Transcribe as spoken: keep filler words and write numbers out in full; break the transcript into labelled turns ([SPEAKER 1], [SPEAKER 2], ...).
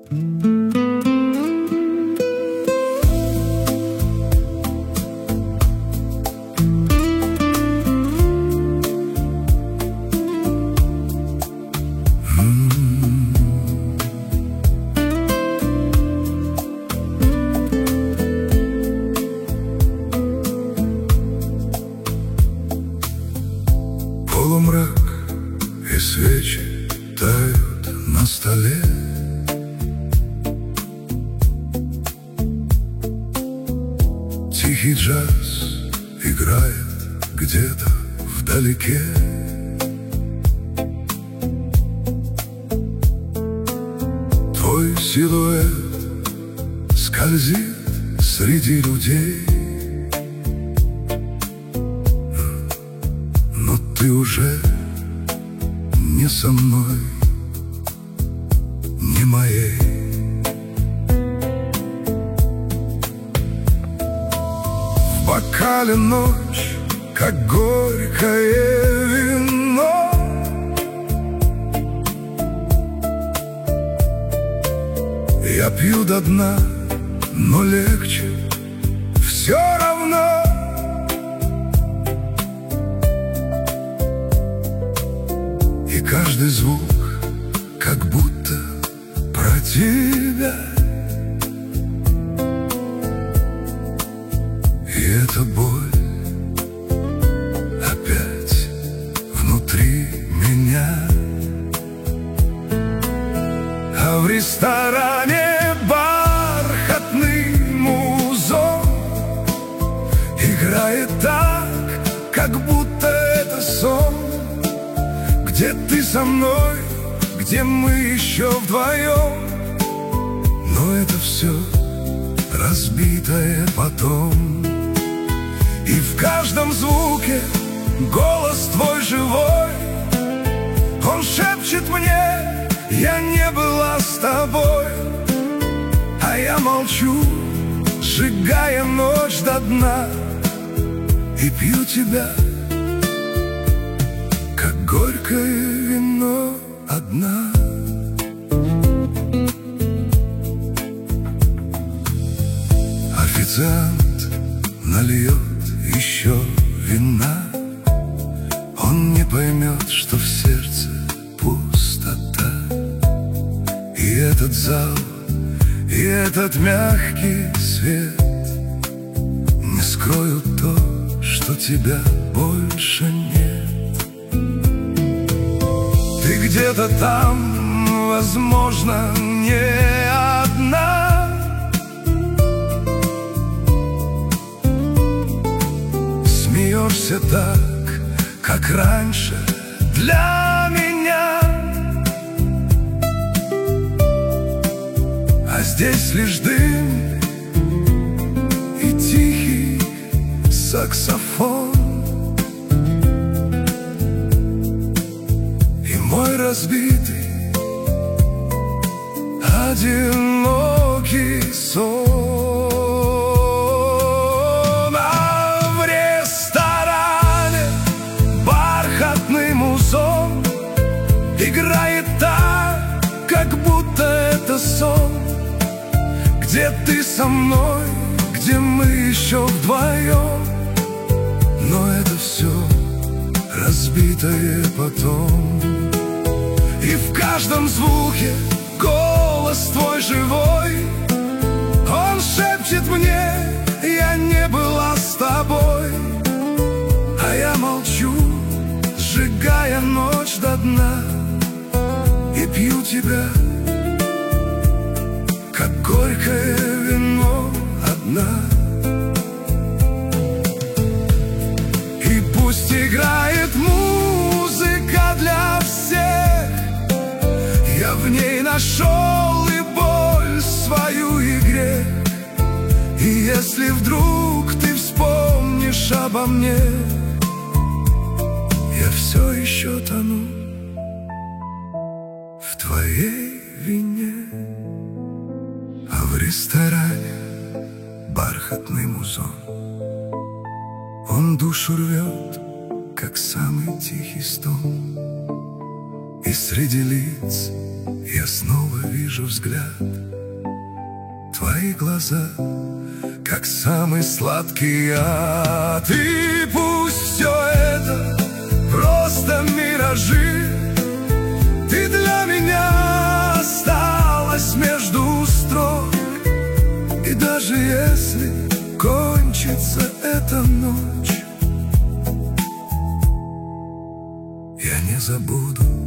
[SPEAKER 1] Полумрак и свечи тают на столе. Тихий джаз играет где-то вдалеке. Твой силуэт скользит среди людей, но ты уже не со мной, не моей. В бокале ночь, как горькое вино. Я пью до дна, но легче все равно. И каждый звук как будто про тебя. И эта боль опять внутри меня. А в ресторане бархатный музон играет так, как будто это сон. Где ты со мной, где мы еще вдвоем. Но это все разбитое потом. И в каждом звуке голос твой живой. Он шепчет мне: я не была с тобой. А я молчу, сжигая ночь до дна. И пью тебя, как горькое вино, одна. Официант нальет еще вина. Он не поймет, что в сердце пустота. И этот зал, и этот мягкий свет не скроют то, что тебя больше нет. Ты где-то там, возможно, не одна. Смеешься так, как раньше для меня. А здесь лишь дым и тихий саксофон. И мой разбитый, одинокий сон. А в ресторане бархатный музон играет так, как будто это сон. Где ты со мной, где мы еще вдвоем. Но это все разбитое потом. И в каждом звуке голос твой живой. Он шепчет мне: я не была с тобой. А я молчу, сжигая ночь до дна. И пью тебя, как горькое вино, одна. И пусть играет музыка для всех, я в ней нашел и боль свою, и грех. И если вдруг ты вспомнишь обо мне, я все еще тону в твоей вине. А в ресторане бархатный музон, он душу рвет, как самый тихий стон. И среди лиц Я снова вижу взгляд, твои глаза, как самый сладкий яд. И пусть все это просто миражи, ты для меня осталась между строк. И даже если кончится эта ночь, я не забуду